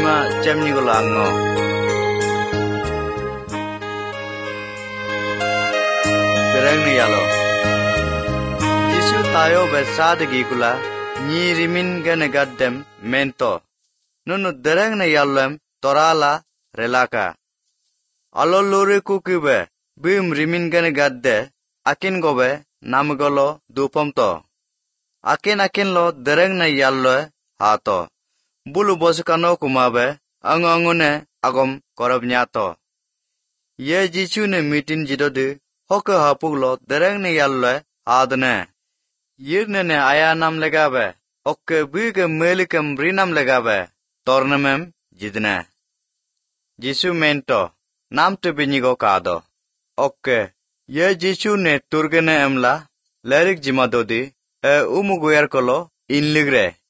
jima cemni golo ango. Dereng ni yalo. Jisu tayo besadagi kula ni rimin gane gaddem mento. Nunu dereng ni yalem torala relaka. Alo lore kukibe bim rimin gane gadde akin gobe namgolo dupom to. Akin lo dereng na yallo hato. Bulu boskano kumabe angone agom korab nyato. Ye jichu ne mitin jidode hoke hapuk lo dereng na yallo adne. Yirne ne ayanam legabe okke bige melikam rinam legabe tornamem jidne. Jisu mento nam te binyigo kado. Okke ye jichu ne turgene emla lerik jimadodi umuguer kolo inligre.